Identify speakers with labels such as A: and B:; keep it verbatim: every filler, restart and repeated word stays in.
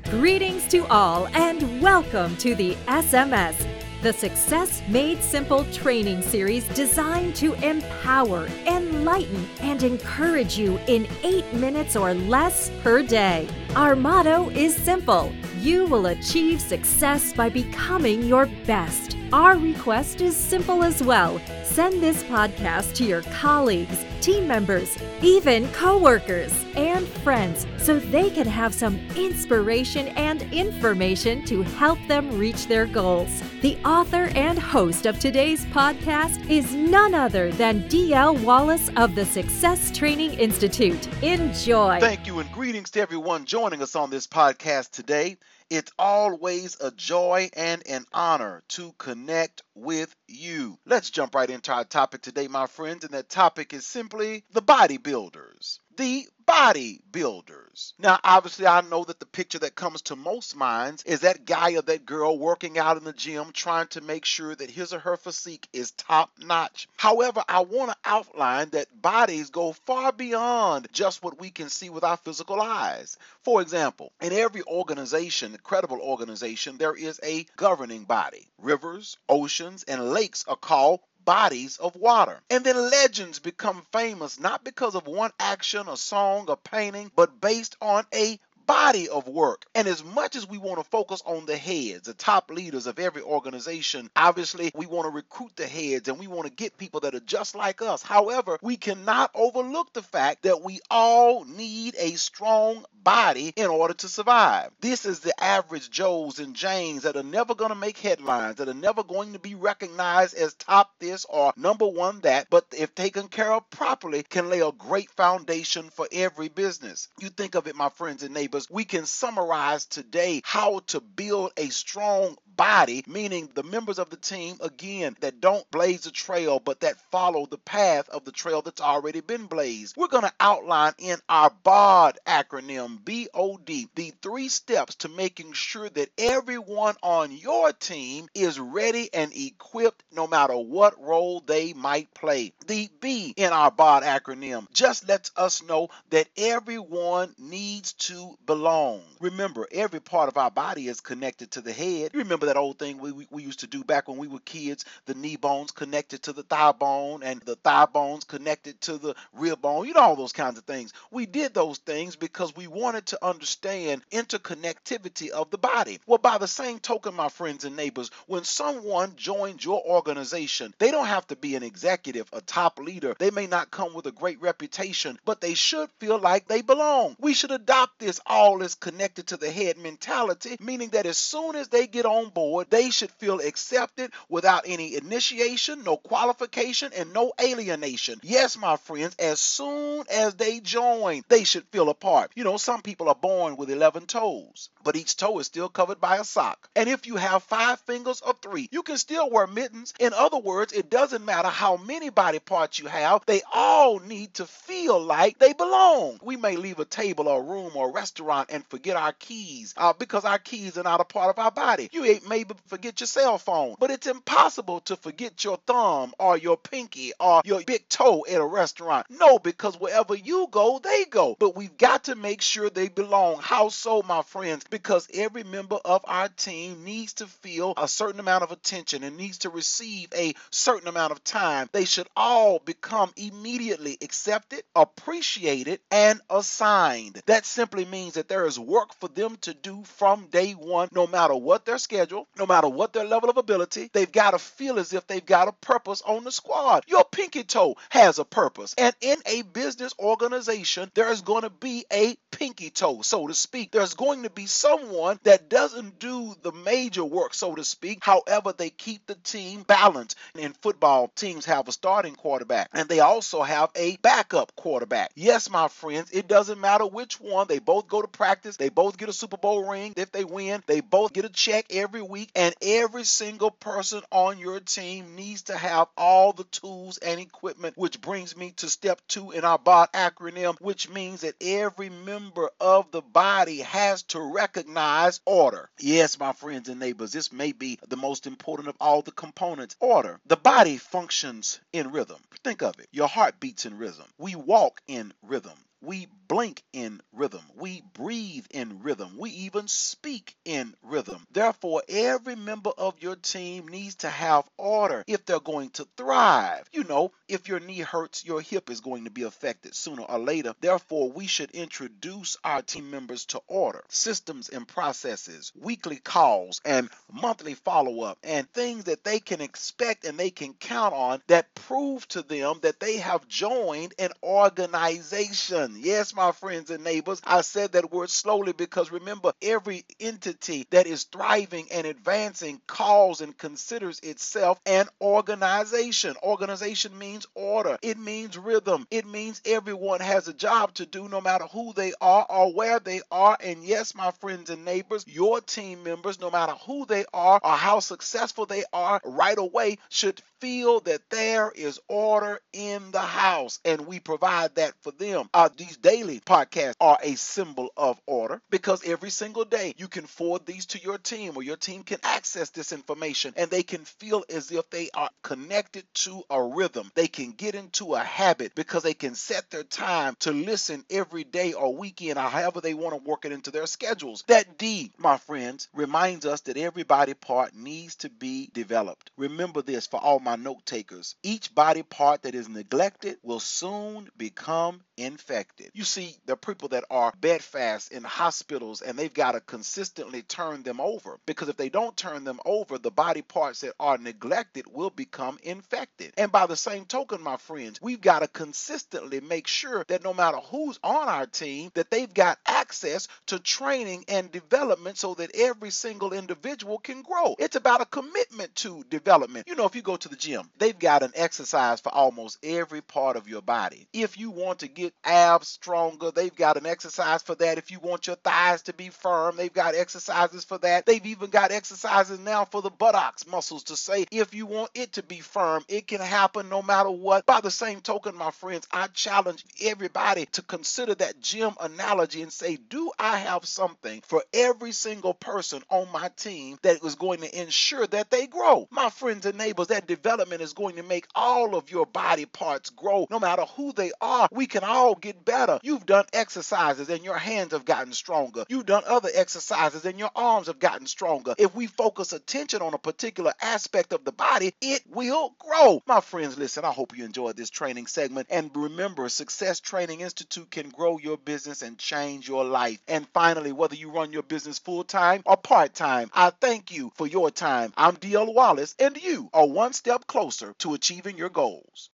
A: Greetings to all and welcome to the S M S, the Success Made Simple training series designed to empower, enlighten, and encourage you in eight minutes or less per day. Our motto is simple: you will achieve success by becoming your best. Our request is simple as well. Send this podcast to your colleagues, team members, even coworkers, and friends so they can have some inspiration and information to help them reach their goals. The author and host of today's podcast is none other than D L Wallace of the Success Training Institute. Enjoy.
B: Thank you and greetings to everyone joining us on this podcast today. It's always a joy and an honor to connect with you. Let's jump right into our topic today, my friends, and that topic is simply the bodybuilders. The bodybuilders. Now, obviously, I know that the picture that comes to most minds is that guy or that girl working out in the gym trying to make sure that his or her physique is top notch. However, I want to outline that bodies go far beyond just what we can see with our physical eyes. For example, in every organization, credible organization, there is a governing body. Rivers, oceans, and lakes are called bodies of water. And then legends become famous not because of one action, a song, or painting, but based on a body of work. And as much as we want to focus on the heads, the top leaders of every organization, obviously we want to recruit the heads and we want to get people that are just like us. However, we cannot overlook the fact that we all need a strong body in order to survive. This is the average Joes and Janes that are never going to make headlines, that are never going to be recognized as top this or number one that, but if taken care of properly, can lay a great foundation for every business. You think of it, my friends and neighbors, we can summarize today how to build a strong body, meaning the members of the team, again, that don't blaze the trail, but that follow the path of the trail that's already been blazed. We're going to outline in our B O D acronym, B O D, the three steps to making sure that everyone on your team is ready and equipped no matter what role they might play. The B in our B O D acronym just lets us know that everyone needs to belong. Remember, every part of our body is connected to the head. You remember that old thing we, we, we used to do back when we were kids, the knee bones connected to the thigh bone and the thigh bones connected to the rib bone, you know, all those kinds of things. We did those things because we wanted to understand interconnectivity of the body. Well, by the same token, my friends and neighbors, when someone joins your organization, they don't have to be an executive, a top leader. They may not come with a great reputation, but they should feel like they belong. We should adopt this all is connected to the head mentality, meaning that as soon as they get on board, they should feel accepted without any initiation, no qualification, and no alienation. Yes, my friends, as soon as they join, they should feel a part. You know, some people are born with eleven toes, but each toe is still covered by a sock. And if you have five fingers or three, you can still wear mittens. In other words, it doesn't matter how many body parts you have, they all need to feel like they belong. We may leave a table or a room or a restaurant and forget our keys uh, because our keys are not a part of our body. You ain't maybe forget your cell phone, but it's impossible to forget your thumb or your pinky or your big toe at a restaurant. No, because wherever you go, they go. But we've got to make sure they belong. How so, my friends? Because every member of our team needs to feel a certain amount of attention and needs to receive a certain amount of time. They should all become immediately accepted, appreciated, and assigned. That simply means that there is work for them to do from day one, no matter what their schedule, no matter what their level of ability. They've got to feel as if they've got a purpose on the squad. Your pinky toe has a purpose. And in a business organization, there is going to be a pinky toe, so to speak. There's going to be someone that doesn't do the major work, so to speak. However, they keep the team balanced. In football, teams have a starting quarterback, and they also have a backup quarterback. Yes, my friends, it doesn't matter which one. They both go to practice. They both get a Super Bowl ring. If they win, they both get a check every week, and every single person on your team needs to have all the tools and equipment, which brings me to step two in our B O D acronym, which means that every member of the body has to recognize order. Yes, my friends and neighbors, this may be the most important of all the components. Order. The body functions in rhythm. Think of it. Your heart beats in rhythm. We walk in rhythm. We blink in rhythm. We breathe in rhythm. We even speak in rhythm. Therefore, every member of your team needs to have order if they're going to thrive. You know, if your knee hurts, your hip is going to be affected sooner or later. Therefore, we should introduce our team members to order, systems and processes, weekly calls, and monthly follow-up, and things that they can expect and they can count on that prove to them that they have joined an organization. Yes, my friends and neighbors, I said that word slowly because remember, every entity that is thriving and advancing calls and considers itself an organization. Organization means order. It means rhythm. It means everyone has a job to do no matter who they are or where they are. And yes, my friends and neighbors, your team members, no matter who they are or how successful they are, right away should feel that there is order in the house, and we provide that for them. Uh, these daily podcasts are a symbol of order because every single day you can forward these to your team, or your team can access this information and they can feel as if they are connected to a rhythm. They can get into a habit because they can set their time to listen every day or weekend or however they want to work it into their schedules. That D, my friends, reminds us that every body part needs to be developed. Remember this for all my note takers. Each body part that is neglected will soon become infected. You see, the people that are bedfast in hospitals and they've got to consistently turn them over, because if they don't turn them over, the body parts that are neglected will become infected. And by the same token, my friends, we've got to consistently make sure that no matter who's on our team, that they've got access to training and development so that every single individual can grow. It's about a commitment to development. You know, if you go to the gym, they've got an exercise for almost every part of your body. If you want to get abs stronger, they've got an exercise for that. If you want your thighs to be firm, they've got exercises for that. They've even got exercises now for the buttocks muscles to say if you want it to be firm, it can happen no matter what. By the same token, my friends, I challenge everybody to consider that gym analogy and say, do I have something for every single person on my team that is going to ensure that they grow? My friends and neighbors, that development is going to make all of your body parts grow. No matter who they are, we can all get better. You've done exercises and your hands have gotten stronger. You've done other exercises and your arms have gotten stronger. If we focus attention on a particular aspect of the body, it will grow. My friends, listen, I hope you enjoyed this training segment. And remember, Success Training Institute can grow your business and change your life. And finally, whether you run your business full-time or part-time, I thank you for your time. I'm D L Wallace, and you are one step closer to achieving your goals.